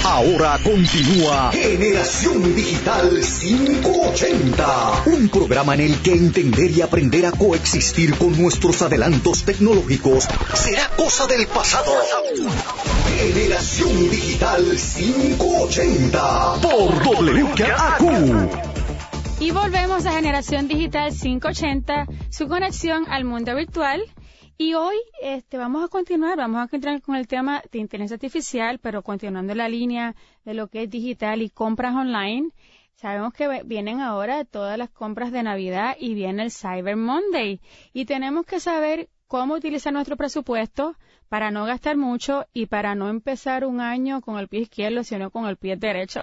Ahora continúa Generación Digital 580, un programa en el que entender y aprender a coexistir con nuestros adelantos tecnológicos será cosa del pasado. Generación Digital 580 por WKAQ. Y volvemos a Generación Digital 580, su conexión al mundo virtual. Y hoy vamos a continuar con el tema de inteligencia artificial, pero continuando la línea de lo que es digital y compras online. Sabemos que vienen ahora todas las compras de Navidad y viene el Cyber Monday. Y tenemos que saber cómo utilizar nuestro presupuesto para no gastar mucho y para no empezar un año con el pie izquierdo, sino con el pie derecho.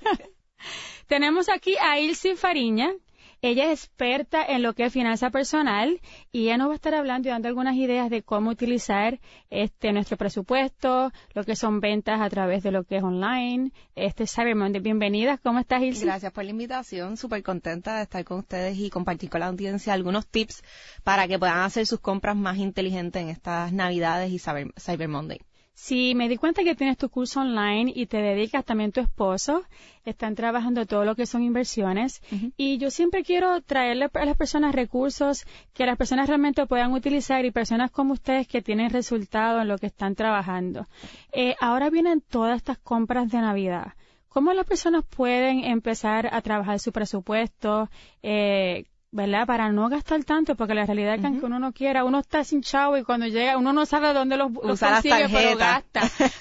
Tenemos aquí a Ilse Fariña. Ella es experta en lo que es finanza personal y ella nos va a estar hablando y dando algunas ideas de cómo utilizar nuestro presupuesto, lo que son ventas a través de lo que es online. Cyber Monday, bienvenidas. ¿Cómo estás, Ilse? Gracias por la invitación. Súper contenta de estar con ustedes y compartir con la audiencia algunos tips para que puedan hacer sus compras más inteligentes en estas Navidades y Cyber Monday. Sí, me di cuenta que tienes tu curso online y te dedicas también tu esposo. Están trabajando todo lo que son inversiones. Y yo siempre quiero traerle a las personas recursos que las personas realmente puedan utilizar y personas como ustedes que tienen resultado en lo que están trabajando. Ahora vienen todas estas compras de Navidad. ¿Cómo las personas pueden empezar a trabajar su presupuesto? ¿Verdad? Para no gastar tanto, porque la realidad es que aunque uno no quiera, uno está sin chavo y cuando llega, uno no sabe dónde los consigue, pero gasta.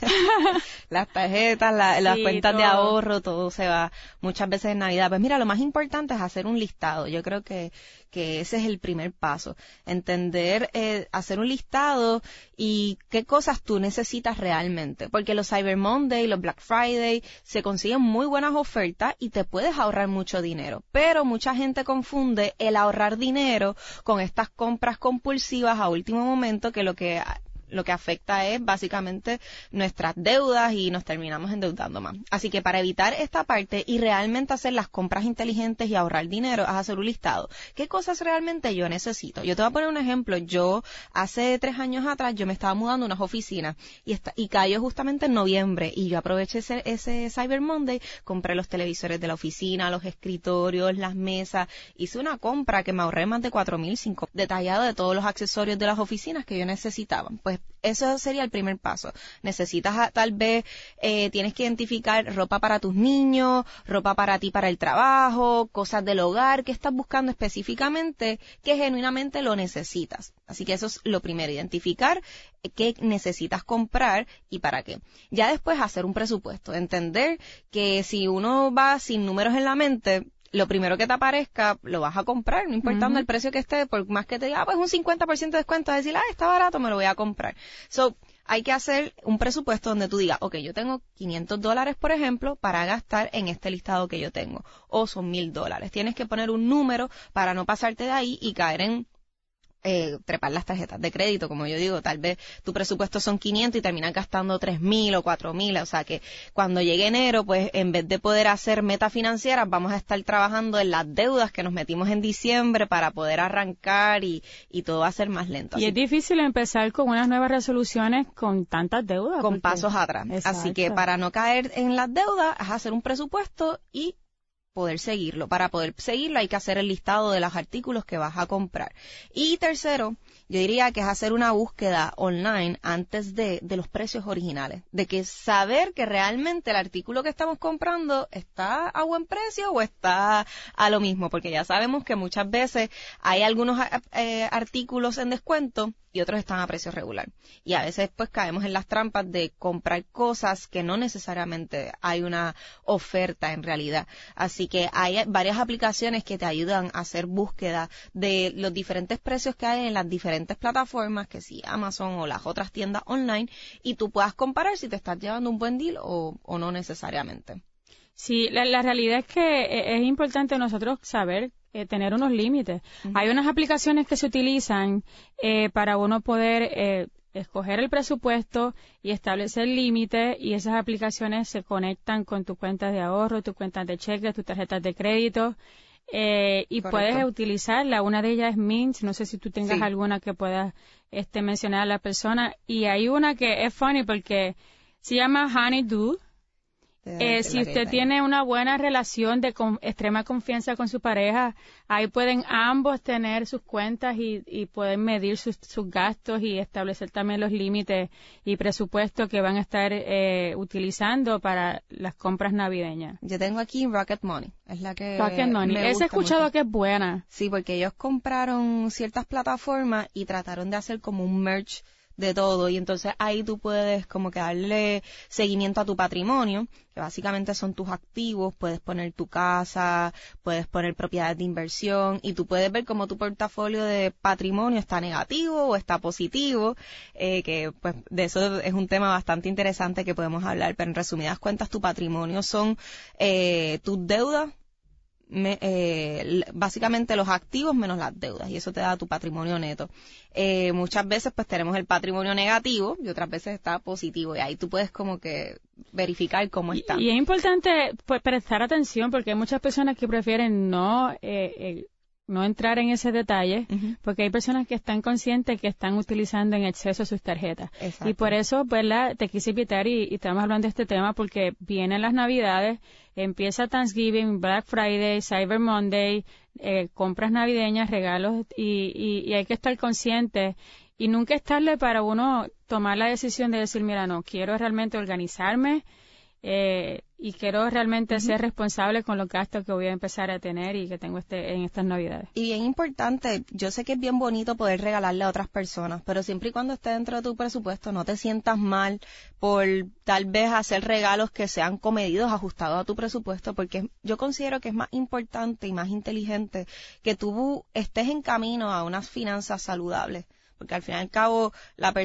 Las tarjetas, las cuentas de ahorro, todo se va muchas veces en Navidad. Pues mira, lo más importante es hacer un listado. Yo creo que ese es el primer paso. Entender, hacer un listado y qué cosas tú necesitas realmente. Porque los Cyber Monday, los Black Friday, se consiguen muy buenas ofertas y te puedes ahorrar mucho dinero. Pero mucha gente confunde el ahorrar dinero con estas compras compulsivas a último momento, que lo que afecta es básicamente nuestras deudas y nos terminamos endeudando más. Así que para evitar esta parte y realmente hacer las compras inteligentes y ahorrar dinero, es hacer un listado. ¿Qué cosas realmente yo necesito? Yo te voy a poner un ejemplo. Yo hace 3 años atrás yo me estaba mudando a unas oficinas y cayó justamente en noviembre y yo aproveché ese Cyber Monday, compré los televisores de la oficina, los escritorios, las mesas, hice una compra que me ahorré más de $4,000, detallado de todos los accesorios de las oficinas que yo necesitaba. Pues eso sería el primer paso. Necesitas tal vez, tienes que identificar ropa para tus niños, ropa para ti para el trabajo, cosas del hogar que estás buscando específicamente que genuinamente lo necesitas. Así que eso es lo primero, identificar qué necesitas comprar y para qué. Ya después hacer un presupuesto, entender que si uno va sin números en la mente, lo primero que te aparezca, lo vas a comprar, no importando el precio que esté, por más que te diga, pues un 50% de descuento, decir, está barato, me lo voy a comprar. Hay que hacer un presupuesto donde tú digas, okay, yo tengo $500, por ejemplo, para gastar en este listado que yo tengo, o son $1,000. Tienes que poner un número para no pasarte de ahí y caer en trepar las tarjetas de crédito, como yo digo, tal vez tu presupuesto son 500 y terminas gastando 3,000 o 4,000, o sea que cuando llegue enero, pues en vez de poder hacer metas financieras, vamos a estar trabajando en las deudas que nos metimos en diciembre para poder arrancar y todo va a ser más lento. Y es difícil empezar con unas nuevas resoluciones con tantas deudas. Con pasos atrás. Exacto. Así que para no caer en las deudas, es hacer un presupuesto y poder seguirlo. Para poder seguirlo hay que hacer el listado de los artículos que vas a comprar. Y tercero, yo diría que es hacer una búsqueda online antes de los precios originales. De que saber que realmente el artículo que estamos comprando está a buen precio o está a lo mismo. Porque ya sabemos que muchas veces hay algunos artículos en descuento y otros están a precio regular. Y a veces pues caemos en las trampas de comprar cosas que no necesariamente hay una oferta en realidad. Así que hay varias aplicaciones que te ayudan a hacer búsqueda de los diferentes precios que hay en las diferentes plataformas, que si Amazon o las otras tiendas online, y tú puedas comparar si te estás llevando un buen deal o no necesariamente. Sí, la realidad es que es importante nosotros saber tener unos límites. Hay unas aplicaciones que se utilizan para uno poder escoger el presupuesto y establecer límites, y esas aplicaciones se conectan con tu cuenta de ahorro, tu cuenta de cheques, tus tarjetas de crédito, y puedes utilizarla. Una de ellas es Mint, no sé si tú tengas alguna que puedas mencionar a la persona, y hay una que es funny porque se llama Honeydew, Si usted tiene una buena relación de extrema confianza con su pareja, ahí pueden ambos tener sus cuentas y pueden medir sus gastos y establecer también los límites y presupuestos que van a estar utilizando para las compras navideñas. Yo tengo aquí Rocket Money, es la que Rocket Money. Esa he escuchado mucho. Que es buena. Sí, porque ellos compraron ciertas plataformas y trataron de hacer como un merge de todo, y entonces ahí tú puedes como que darle seguimiento a tu patrimonio, que básicamente son tus activos. Puedes poner tu casa, puedes poner propiedades de inversión, y tú puedes ver cómo tu portafolio de patrimonio está negativo o está positivo, que pues de eso es un tema bastante interesante que podemos hablar, pero en resumidas cuentas tu patrimonio son tus deudas, básicamente los activos menos las deudas, y eso te da tu patrimonio neto. Muchas veces pues tenemos el patrimonio negativo y otras veces está positivo, y ahí tú puedes como que verificar cómo está. Y es importante pues prestar atención, porque hay muchas personas que prefieren no entrar en ese detalle, porque hay personas que están conscientes que están utilizando en exceso sus tarjetas. Exacto. Y por eso, ¿verdad?, te quise invitar y estamos hablando de este tema porque vienen las Navidades, empieza Thanksgiving, Black Friday, Cyber Monday, compras navideñas, regalos, y hay que estar consciente y nunca es tarde para uno tomar la decisión de decir, mira, no, quiero realmente organizarme, y quiero realmente ser responsable con los gastos que voy a empezar a tener y que tengo en estas Navidades. Y bien importante, yo sé que es bien bonito poder regalarle a otras personas, pero siempre y cuando esté dentro de tu presupuesto, no te sientas mal por tal vez hacer regalos que sean comedidos, ajustados a tu presupuesto, porque yo considero que es más importante y más inteligente que tú estés en camino a unas finanzas saludables, porque al fin y al cabo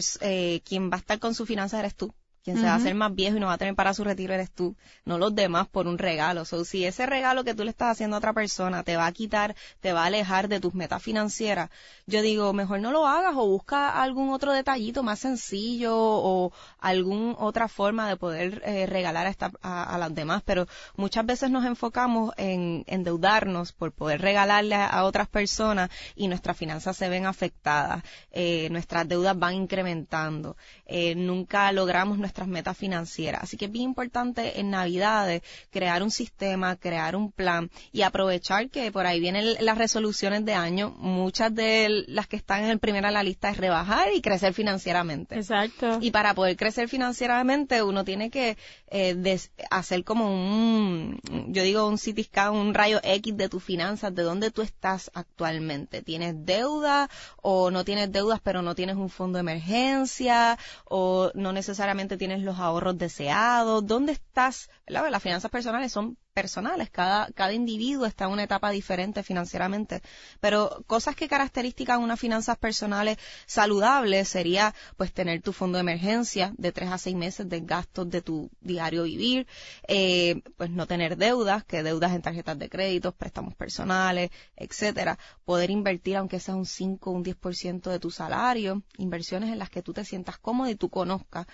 quien va a estar con sus finanzas eres tú. Quien se va a hacer más viejo y no va a tener para su retiro eres tú, no los demás por un regalo. So, si ese regalo que tú le estás haciendo a otra persona te va a quitar, te va a alejar de tus metas financieras, yo digo, mejor no lo hagas, o busca algún otro detallito más sencillo o alguna otra forma de poder regalar a las demás. Pero muchas veces nos enfocamos en endeudarnos por poder regalarle a otras personas y nuestras finanzas se ven afectadas, nuestras deudas van incrementando, nunca logramos nuestras metas financieras. Así que es bien importante en Navidades crear un sistema, crear un plan y aprovechar que por ahí vienen las resoluciones de año. Muchas de las que están en el primero en la lista es rebajar y crecer financieramente. Exacto. Y para poder crecer financieramente uno tiene que hacer como un CT scan, un rayo X de tus finanzas, de dónde tú estás actualmente. ¿Tienes deuda o no tienes deudas pero no tienes un fondo de emergencia, o no necesariamente tienes los ahorros deseados? ¿Dónde estás? ¿Verdad? Las finanzas personales son personales, cada individuo está en una etapa diferente financieramente, pero cosas que caracterizan unas finanzas personales saludables sería pues tener tu fondo de emergencia de 3 a 6 meses de gastos de tu diario vivir, pues no tener deudas, que deudas en tarjetas de crédito, préstamos personales, etcétera, poder invertir aunque sea un 5 o un 10% de tu salario, inversiones en las que tú te sientas cómodo y tú conozcas,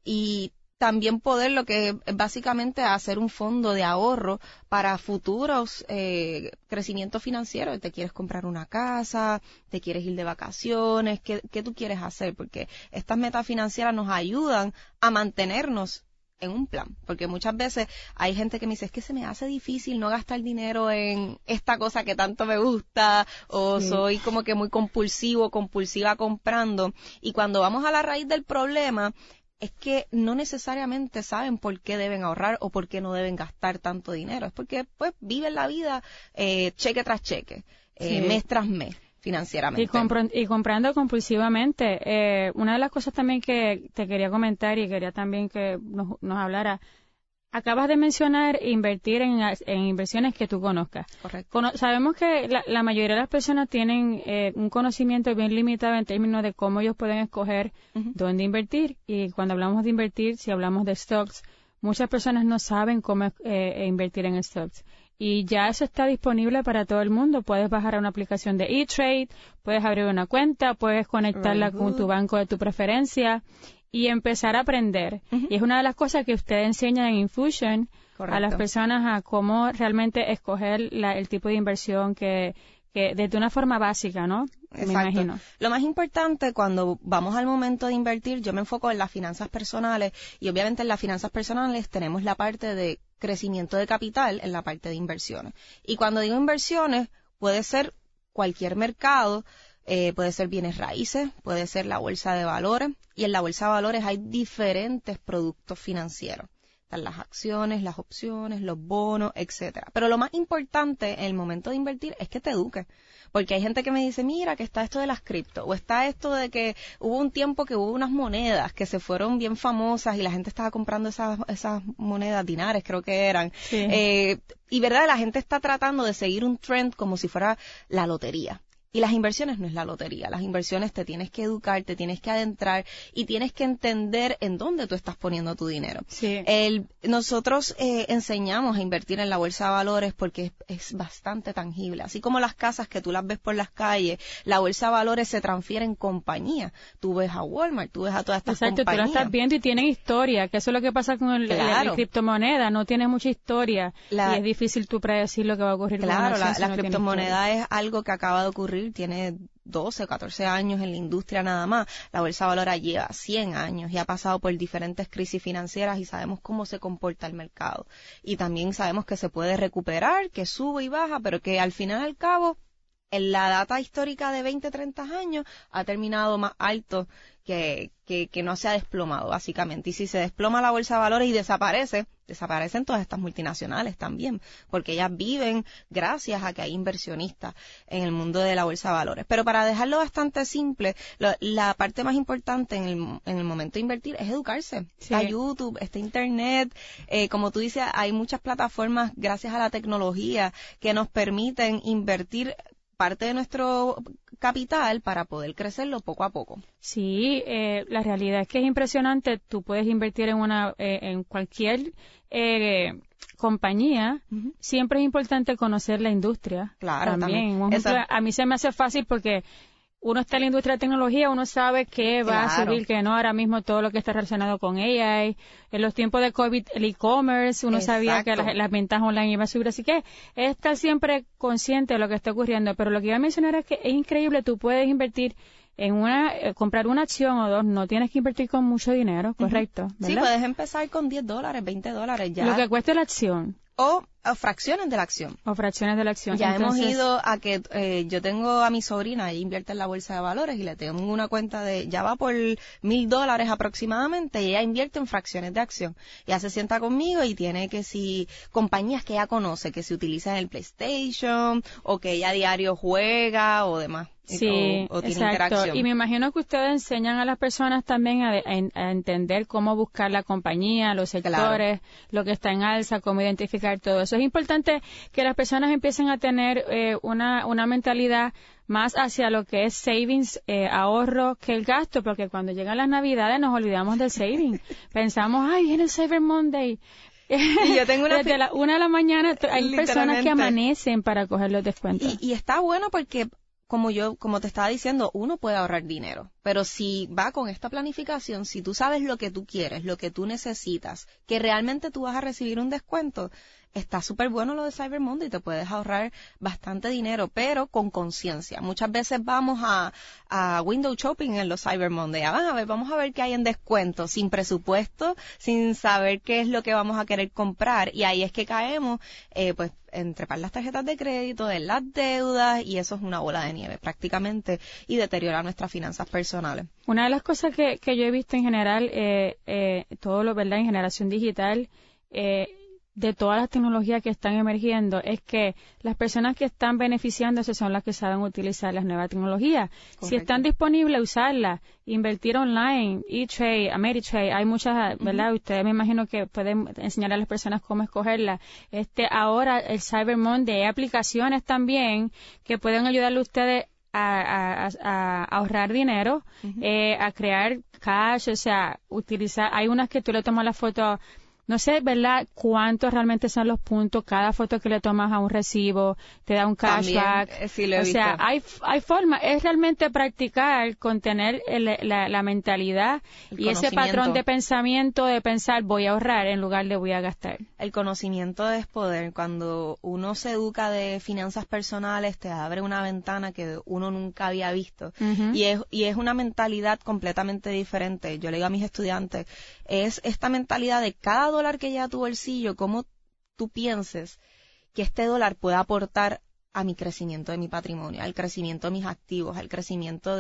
y también poder lo que es básicamente hacer un fondo de ahorro para futuros crecimientos financieros. Te quieres comprar una casa, te quieres ir de vacaciones, ¿qué tú quieres hacer? Porque estas metas financieras nos ayudan a mantenernos en un plan, porque muchas veces hay gente que me dice, es que se me hace difícil no gastar dinero en esta cosa que tanto me gusta, o soy como que muy compulsiva comprando, y cuando vamos a la raíz del problema es que no necesariamente saben por qué deben ahorrar o por qué no deben gastar tanto dinero. Es porque pues viven la vida cheque tras cheque, mes tras mes, financieramente. Y comprando compulsivamente. Una de las cosas también que te quería comentar y quería también que nos hablara, acabas de mencionar invertir en inversiones que tú conozcas. Correcto. Sabemos que la mayoría de las personas tienen un conocimiento bien limitado en términos de cómo ellos pueden escoger dónde invertir. Y cuando hablamos de invertir, si hablamos de stocks, muchas personas no saben cómo invertir en stocks. Y ya eso está disponible para todo el mundo. Puedes bajar a una aplicación de eTrade, puedes abrir una cuenta, puedes conectarla con tu banco de tu preferencia y empezar a aprender. Y es una de las cosas que usted enseña en Infusion. Correcto. A las personas a cómo realmente escoger el tipo de inversión que que desde una forma básica, ¿no? Exacto. Me imagino. Lo más importante cuando vamos al momento de invertir, yo me enfoco en las finanzas personales y obviamente en las finanzas personales tenemos la parte de crecimiento de capital en la parte de inversiones. Y cuando digo inversiones, puede ser cualquier mercado, puede ser bienes raíces, puede ser la bolsa de valores, y en la bolsa de valores hay diferentes productos financieros. Están las acciones, las opciones, los bonos, etcétera. Pero lo más importante en el momento de invertir es que te eduques. Porque hay gente que me dice, mira, que está esto de las cripto, o está esto de que hubo un tiempo que hubo unas monedas que se fueron bien famosas y la gente estaba comprando esas monedas, dinares creo que eran. Sí. Y verdad, la gente está tratando de seguir un trend como si fuera la lotería. Y las inversiones no es la lotería. Las inversiones te tienes que educar, te tienes que adentrar y tienes que entender en dónde tú estás poniendo tu dinero. Sí. Nosotros enseñamos a invertir en la bolsa de valores porque es bastante tangible. Así como las casas que tú las ves por las calles, la bolsa de valores se transfiere en compañía. Tú ves a Walmart, tú ves a todas estas compañías. Exacto, tú la estás viendo y tienen historia, que eso es lo que pasa con la criptomoneda, no tiene mucha historia y es difícil tú predecir lo que va a ocurrir. Claro, la criptomoneda es algo que acaba de ocurrir. Tiene 12 o 14 años en la industria nada más. La bolsa de valores lleva 100 años y ha pasado por diferentes crisis financieras y sabemos cómo se comporta el mercado. Y también sabemos que se puede recuperar, que sube y baja, pero que al final y al cabo, en la data histórica de 20, 30 años, ha terminado más alto que no se ha desplomado, básicamente. Y si se desploma la bolsa de valores y desaparecen todas estas multinacionales también, porque ellas viven gracias a que hay inversionistas en el mundo de la bolsa de valores. Pero para dejarlo bastante simple, la parte más importante en el momento de invertir es educarse. Sí. Está YouTube, está Internet, como tú dices, hay muchas plataformas gracias a la tecnología que nos permiten invertir parte de nuestro capital para poder crecerlo poco a poco. Sí, la realidad es que es impresionante. Tú puedes invertir en cualquier compañía. Uh-huh. Siempre es importante conocer la industria. Claro, también. A mí se me hace fácil porque uno está en la industria de tecnología, uno sabe qué va a subir, qué no. Ahora mismo todo lo que está relacionado con AI. En los tiempos de COVID, el e-commerce, uno sabía que las ventas online iban a subir. Así que es estar siempre consciente de lo que está ocurriendo. Pero lo que iba a mencionar es que es increíble. Tú puedes invertir comprar una acción o dos. No tienes que invertir con mucho dinero, ¿correcto? ¿Verdad? Sí, puedes empezar con $10, $20 ya. Lo que cuesta la acción. O fracciones de la acción. O fracciones de la acción. Ya hemos ido a que yo tengo a mi sobrina, ella invierte en la bolsa de valores y le tengo una cuenta ya va por $1,000 aproximadamente y ella invierte en fracciones de acción. Ella se sienta conmigo y tiene que si compañías que ella conoce, que se utilizan en el PlayStation o que ella a diario juega o demás. Sí, o tiene exacto. Interacción. Y me imagino que ustedes enseñan a las personas también a entender cómo buscar la compañía, los sectores, lo que está en alza, cómo identificar todo eso. Es importante que las personas empiecen a tener una mentalidad más hacia lo que es savings, ahorro, que el gasto, porque cuando llegan las Navidades nos olvidamos del saving. Pensamos, ay, viene el Cyber Monday. Y yo tengo desde la 1 de la mañana hay personas que amanecen para coger los descuentos. Y está bueno porque como te estaba diciendo, uno puede ahorrar dinero, pero si va con esta planificación, si tú sabes lo que tú quieres, lo que tú necesitas, que realmente tú vas a recibir un descuento, está súper bueno lo de Cyber Monday y te puedes ahorrar bastante dinero, pero con conciencia. Muchas veces vamos a window shopping en los Cyber Monday. Vamos a ver qué hay en descuento, sin presupuesto, sin saber qué es lo que vamos a querer comprar. Y ahí es que caemos, pues, en trepar las tarjetas de crédito, en las deudas, y eso es una bola de nieve prácticamente, y deteriora nuestras finanzas personales. Una de las cosas que yo he visto en general, todo lo, ¿verdad?, en generación digital, de todas las tecnologías que están emergiendo, es que las personas que están beneficiándose son las que saben utilizar las nuevas tecnologías. Correcto. Si están disponibles, usarlas, invertir online, E-Trade, Ameritrade, hay muchas, ¿verdad? Uh-huh. Ustedes me imagino que pueden enseñar a las personas cómo escogerlas. Ahora el Cyber Monday, hay aplicaciones también que pueden ayudarle a ustedes a ahorrar dinero, uh-huh, a crear cash, o sea, hay unas que tú le tomas la foto no sé, ¿verdad?, cuántos realmente son los puntos, cada foto que le tomas a un recibo, te da un cashback. También, sí lo he visto. O sea, hay forma, es realmente practicar con tener la mentalidad y ese patrón de pensamiento de pensar voy a ahorrar en lugar de voy a gastar. El conocimiento es poder. Cuando uno se educa de finanzas personales, te abre una ventana que uno nunca había visto. Uh-huh. Y es una mentalidad completamente diferente. Yo le digo a mis estudiantes, es esta mentalidad de cada dólar que llega a tu bolsillo, cómo tú pienses que este dólar puede aportar a mi crecimiento de mi patrimonio, al crecimiento de mis activos, al crecimiento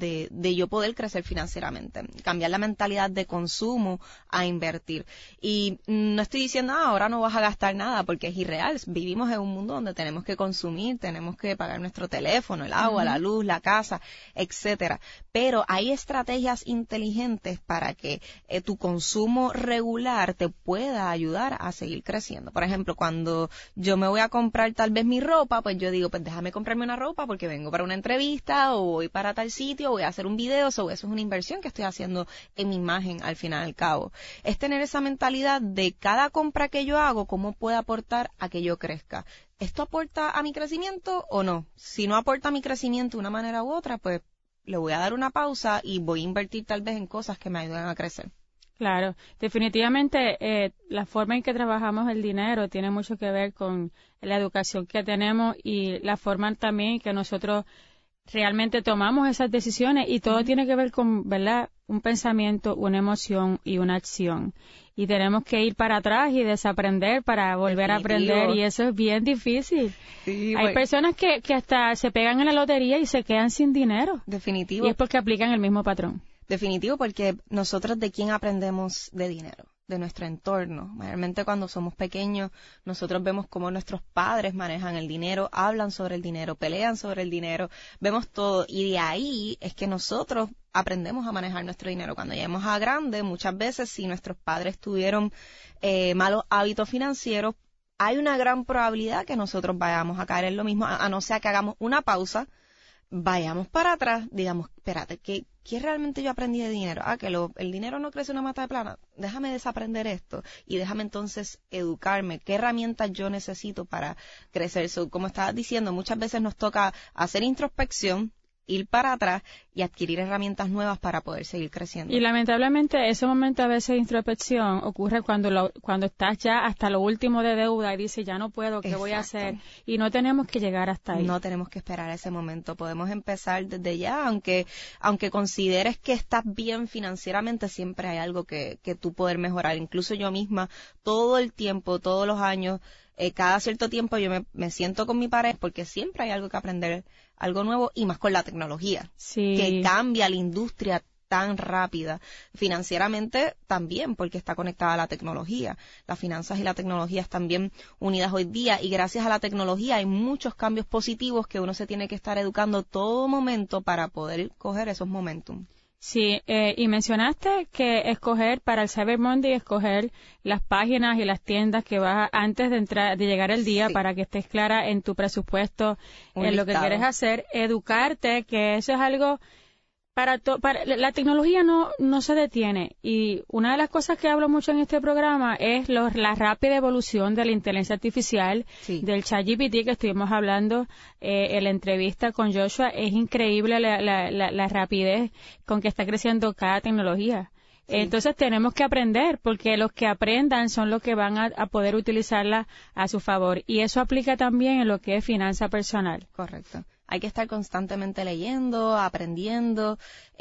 de yo poder crecer financieramente. Cambiar la mentalidad de consumo a invertir. Y no estoy diciendo, ahora no vas a gastar nada, porque es irreal. Vivimos en un mundo donde tenemos que consumir, tenemos que pagar nuestro teléfono, el agua, la luz, la casa, etcétera. Pero hay estrategias inteligentes para que tu consumo regular te pueda ayudar a seguir creciendo. Por ejemplo, cuando yo me voy a comprar tal vez mi ropa, pues yo digo, pues déjame comprarme una ropa porque vengo para una entrevista o voy para tal sitio, voy a hacer un video, eso es una inversión que estoy haciendo en mi imagen al final y al cabo. Es tener esa mentalidad de cada compra que yo hago, cómo puede aportar a que yo crezca. ¿Esto aporta a mi crecimiento o no? Si no aporta a mi crecimiento de una manera u otra, pues le voy a dar una pausa y voy a invertir tal vez en cosas que me ayuden a crecer. Claro, definitivamente la forma en que trabajamos el dinero tiene mucho que ver con la educación que tenemos y la forma también que nosotros realmente tomamos esas decisiones y todo tiene que ver con, ¿verdad?, un pensamiento, una emoción y una acción. Y tenemos que ir para atrás y desaprender para volver a aprender y eso es bien difícil. Sí, hay personas que hasta se pegan en la lotería y se quedan sin dinero. Definitivo. Y es porque aplican el mismo patrón. Definitivo, porque nosotros ¿de quién aprendemos de dinero? De nuestro entorno. Mayormente cuando somos pequeños, nosotros vemos cómo nuestros padres manejan el dinero, hablan sobre el dinero, pelean sobre el dinero, vemos todo. Y de ahí es que nosotros aprendemos a manejar nuestro dinero. Cuando lleguemos a grande, muchas veces, si nuestros padres tuvieron malos hábitos financieros, hay una gran probabilidad que nosotros vayamos a caer en lo mismo, a no ser que hagamos una pausa, vayamos para atrás, digamos, espérate, ¿qué realmente yo aprendí de dinero? Que el dinero no crece una mata de plana. Déjame desaprender esto y déjame entonces educarme. ¿Qué herramientas yo necesito para crecer? Como estabas diciendo, muchas veces nos toca hacer introspección, ir para atrás y adquirir herramientas nuevas para poder seguir creciendo. Y lamentablemente ese momento a veces de introspección ocurre cuando estás ya hasta lo último de deuda y dices ya no puedo, ¿qué voy a hacer? Y no tenemos que llegar hasta ahí. No tenemos que esperar ese momento, podemos empezar desde ya, aunque consideres que estás bien financieramente, siempre hay algo que tú poder mejorar. Incluso yo misma, todo el tiempo, todos los años, cada cierto tiempo yo me siento con mi pareja porque siempre hay algo que aprender, algo nuevo y más con la tecnología, sí, que cambia la industria tan rápida. Financieramente también, porque está conectada a la tecnología. Las finanzas y la tecnología están bien unidas hoy día y gracias a la tecnología hay muchos cambios positivos que uno se tiene que estar educando todo momento para poder coger esos momentum. Sí, y mencionaste que escoger para el Cyber Monday, escoger las páginas y las tiendas que vas antes de llegar el día, sí, para que estés clara en tu presupuesto, en lo que quieres hacer, educarte, que eso es algo para la tecnología no se detiene. Y una de las cosas que hablo mucho en este programa es la rápida evolución de la inteligencia artificial, sí, del ChatGPT que estuvimos hablando en la entrevista con Joshua. Es increíble la rapidez con que está creciendo cada tecnología. Sí. Entonces tenemos que aprender, porque los que aprendan son los que van a poder utilizarla a su favor. Y eso aplica también en lo que es finanza personal. Correcto. Hay que estar constantemente leyendo, aprendiendo.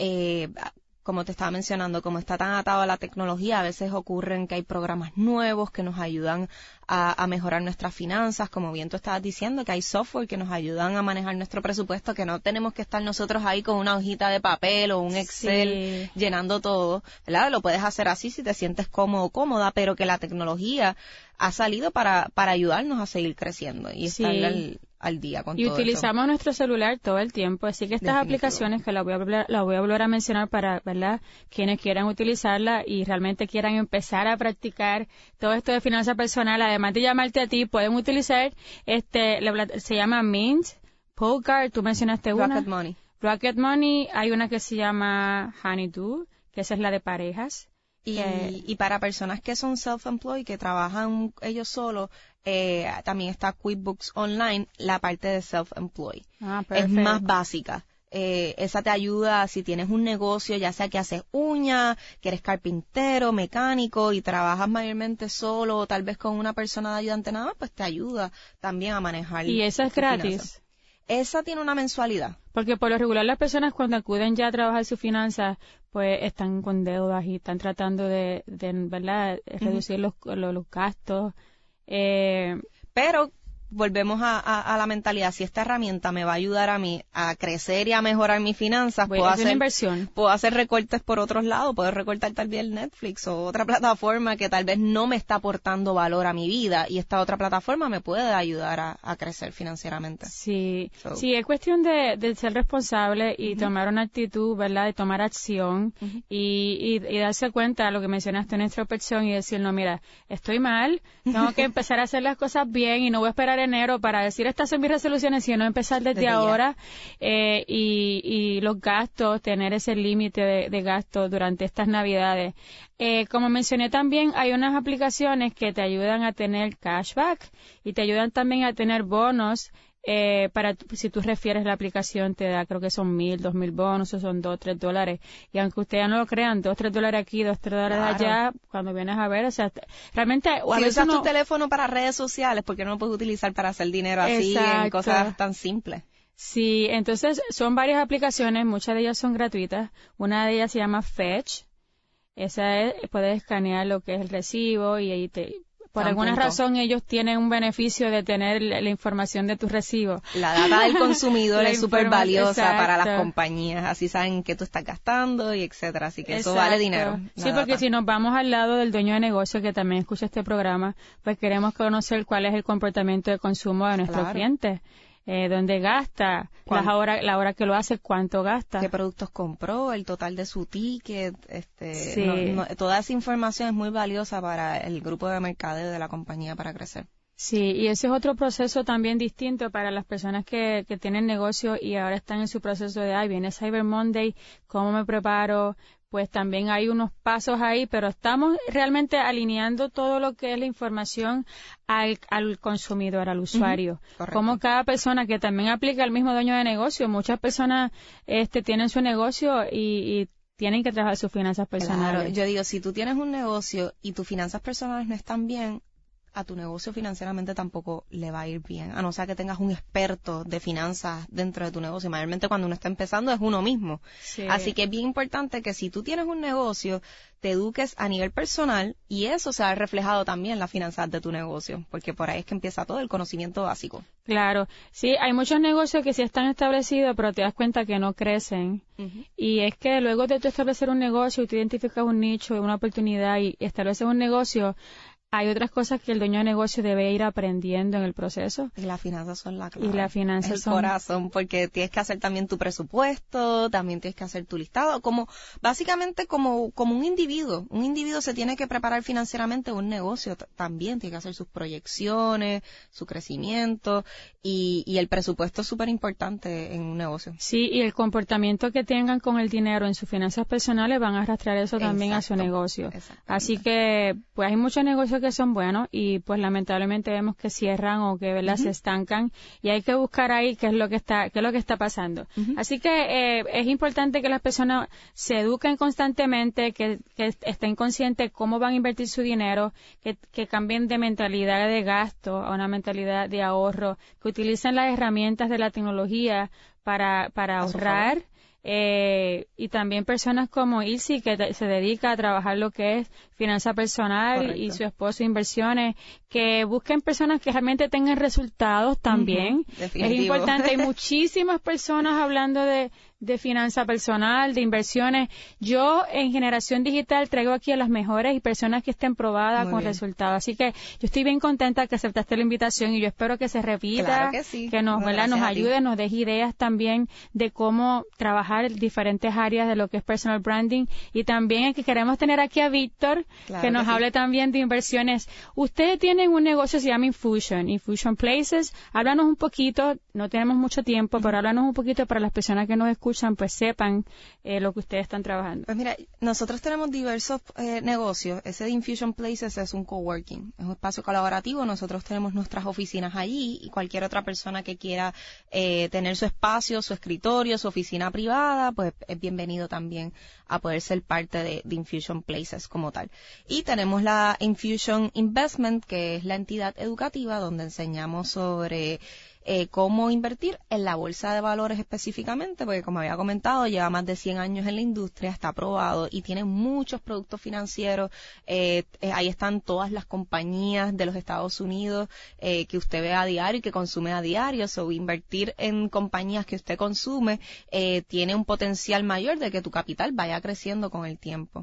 Como te estaba mencionando, como está tan atado a la tecnología, a veces ocurren que hay programas nuevos que nos ayudan a mejorar nuestras finanzas, como bien tú estabas diciendo, que hay software que nos ayudan a manejar nuestro presupuesto, que no tenemos que estar nosotros ahí con una hojita de papel o un Excel, sí, llenando todo, ¿verdad? Lo puedes hacer así si te sientes cómodo o cómoda, pero que la tecnología ha salido para ayudarnos a seguir creciendo y sí, estar al día con todo eso. Y utilizamos nuestro celular todo el tiempo, así que estas aplicaciones que las voy a volver a mencionar para, ¿verdad?, quienes quieran utilizarla y realmente quieran empezar a practicar todo esto de finanzas personal, además de llamarte a ti, pueden utilizar se llama Mint, Polkart, tú mencionaste una. Rocket Money, hay una que se llama Honeydew, que esa es la de parejas. Y para personas que son self-employed, que trabajan ellos solos, también está QuickBooks Online, la parte de self-employed. Es más básica. Esa te ayuda si tienes un negocio, ya sea que haces uñas, que eres carpintero, mecánico y trabajas mayormente solo o tal vez con una persona de ayudante nada más, pues te ayuda también a manejar. ¿Y esa es gratis? Finanzas. Esa tiene una mensualidad. Porque por lo regular las personas cuando acuden ya a trabajar sus finanzas, pues están con deudas y están tratando de ¿verdad?, reducir los gastos. Pero volvemos a la mentalidad. Si esta herramienta me va a ayudar a mí a crecer y a mejorar mis finanzas, puedo hacer una inversión. Puedo hacer recortes por otros lados, puedo recortar tal vez el Netflix o otra plataforma que tal vez no me está aportando valor a mi vida y esta otra plataforma me puede ayudar a crecer financieramente. Sí, sí, es cuestión de ser responsable y tomar una actitud, ¿verdad?, de tomar acción y darse cuenta de lo que mencionaste en introspección y decir, no, mira, estoy mal, tengo que empezar a hacer las cosas bien y no voy a esperar enero para decir estas son mis resoluciones, sino empezar desde ahora y los gastos, tener ese límite de gastos durante estas Navidades. Como mencioné también, hay unas aplicaciones que te ayudan a tener cashback y te ayudan también a tener bonos. Si tú refieres la aplicación te da, creo que son $1,000, $2,000 bonos, o son $2, $3. Y aunque ustedes no lo crean, $2, $3 aquí, $2, $3 allá, cuando vienes a ver, o sea, realmente a si veces usas tu teléfono para redes sociales, ¿por qué no lo puedes utilizar para hacer dinero así en cosas tan simples? Sí, entonces son varias aplicaciones, muchas de ellas son gratuitas. Una de ellas se llama Fetch. Puedes escanear lo que es el recibo y ahí por alguna razón ellos tienen un beneficio de tener la información de tus recibos. La data del consumidor es súper valiosa para las compañías, así saben qué tú estás gastando y etcétera, así que eso vale dinero. Sí, porque si nos vamos al lado del dueño de negocio que también escucha este programa, pues queremos conocer cuál es el comportamiento de consumo de nuestros clientes. Dónde gasta, la hora que lo hace, cuánto gasta. Qué productos compró, el total de su ticket. Toda esa información es muy valiosa para el grupo de mercadeo de la compañía para crecer. Sí, y ese es otro proceso también distinto para las personas que tienen negocio y ahora están en su proceso de, viene Cyber Monday, ¿cómo me preparo? Pues también hay unos pasos ahí, pero estamos realmente alineando todo lo que es la información al consumidor, al usuario. Como cada persona que también aplica al mismo dueño de negocio. Muchas personas tienen su negocio y tienen que trabajar sus finanzas personales. Claro, yo digo, si tú tienes un negocio y tus finanzas personales no están bien, a tu negocio financieramente tampoco le va a ir bien, a no ser que tengas un experto de finanzas dentro de tu negocio. Mayormente cuando uno está empezando es uno mismo. Sí. Así que es bien importante que si tú tienes un negocio, te eduques a nivel personal y eso se ha reflejado también en las finanzas de tu negocio, porque por ahí es que empieza todo el conocimiento básico. Claro, sí, hay muchos negocios que sí están establecidos, pero te das cuenta que no crecen. Y es que luego de tú establecer un negocio, tú identificas un nicho, una oportunidad y estableces un negocio, hay otras cosas que el dueño de negocio debe ir aprendiendo en el proceso. Y las finanzas son la clave. Y las finanzas el corazón, porque tienes que hacer también tu presupuesto, también tienes que hacer tu listado, básicamente como un individuo. Un individuo se tiene que preparar financieramente, un negocio también tiene que hacer sus proyecciones, su crecimiento y el presupuesto es súper importante en un negocio. Sí, y el comportamiento que tengan con el dinero en sus finanzas personales van a arrastrar eso también a su negocio. Así que, pues hay muchos negocios que son buenos y pues lamentablemente vemos que cierran o que se estancan y hay que buscar ahí qué es lo que está pasando. Así que es importante que las personas se eduquen constantemente, que estén conscientes cómo van a invertir su dinero, que cambien de mentalidad de gasto a una mentalidad de ahorro, que utilicen las herramientas de la tecnología para ahorrar. Y también personas como Ilse, que se dedica a trabajar lo que es finanza personal. Correcto. Y su esposo inversiones, que busquen personas que realmente tengan resultados también. Es importante, hay muchísimas personas hablando de finanza personal, de inversiones. Yo en Generación Digital traigo aquí a las mejores y personas que estén probadas con resultados. Así que yo estoy bien contenta que aceptaste la invitación y yo espero que se repita, claro que sí. Que nos ayude, nos deje ideas también de cómo trabajar en diferentes áreas de lo que es personal branding y también que queremos tener aquí a Víctor, claro que nos hable también de inversiones. Ustedes tienen un negocio que se llama Infusion Places. Háblanos un poquito, no tenemos mucho tiempo, pero háblanos un poquito para las personas que nos escuchan escuchan pues sepan lo que ustedes están trabajando. Pues mira, nosotros tenemos diversos negocios. Ese de Infusion Places es un coworking, es un espacio colaborativo. Nosotros tenemos nuestras oficinas allí y cualquier otra persona que quiera tener su espacio, su escritorio, su oficina privada, pues es bienvenido también a poder ser parte de Infusion Places como tal. Y tenemos la Infusion Investment, que es la entidad educativa donde enseñamos sobre cómo invertir en la bolsa de valores específicamente, porque como había comentado, lleva más de 100 años en la industria, está aprobado y tiene muchos productos financieros. Ahí están todas las compañías de los Estados Unidos que usted ve a diario y que consume a diario. So, invertir en compañías que usted consume tiene un potencial mayor de que tu capital vaya creciendo con el tiempo.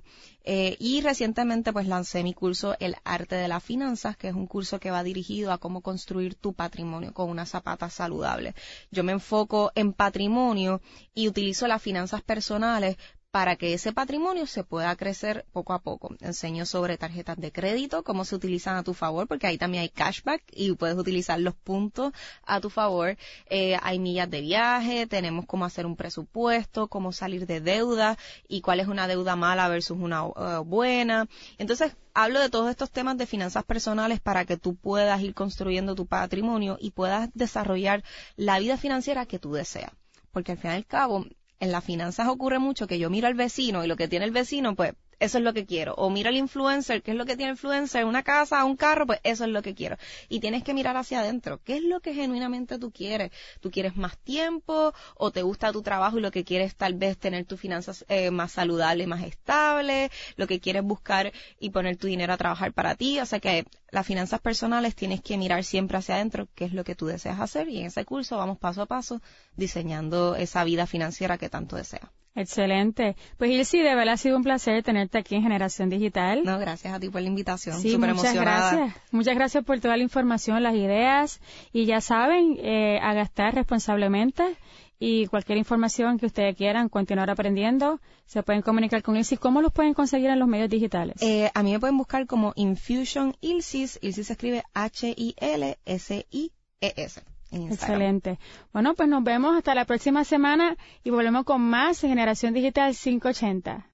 Y recientemente pues lancé mi curso El Arte de las Finanzas, que es un curso que va dirigido a cómo construir tu patrimonio con una zapata saludable. Yo me enfoco en patrimonio y utilizo las finanzas personales para que ese patrimonio se pueda crecer poco a poco. Enseño sobre tarjetas de crédito, cómo se utilizan a tu favor, porque ahí también hay cashback y puedes utilizar los puntos a tu favor. Hay millas de viaje, tenemos cómo hacer un presupuesto, cómo salir de deuda y cuál es una deuda mala versus una buena. Entonces, hablo de todos estos temas de finanzas personales para que tú puedas ir construyendo tu patrimonio y puedas desarrollar la vida financiera que tú deseas. Porque al fin y al cabo, en las finanzas ocurre mucho que yo miro al vecino y lo que tiene el vecino, pues eso es lo que quiero. O miro al influencer, ¿qué es lo que tiene el influencer? Una casa, un carro, pues eso es lo que quiero. Y tienes que mirar hacia adentro. ¿Qué es lo que genuinamente tú quieres? ¿Tú quieres más tiempo o te gusta tu trabajo y lo que quieres tal vez tener tus finanzas más saludables, más estables? ¿Lo que quieres buscar y poner tu dinero a trabajar para ti? O sea que las finanzas personales tienes que mirar siempre hacia adentro qué es lo que tú deseas hacer y en ese curso vamos paso a paso diseñando esa vida financiera que tanto deseas. Excelente. Pues Ilse, de verdad ha sido un placer tenerte aquí en Generación Digital. No, gracias a ti por la invitación. Sí, súper muchas emocionada. gracias. Muchas gracias por toda la información, las ideas. Y ya saben, a gastar responsablemente. Y cualquier información que ustedes quieran continuar aprendiendo, se pueden comunicar con Ilse. ¿Cómo los pueden conseguir en los medios digitales? A mí me pueden buscar como Infusion Ilsis. Ilsis se escribe Hilsies. Excelente. Bueno, pues nos vemos hasta la próxima semana y volvemos con más en Generación Digital 580.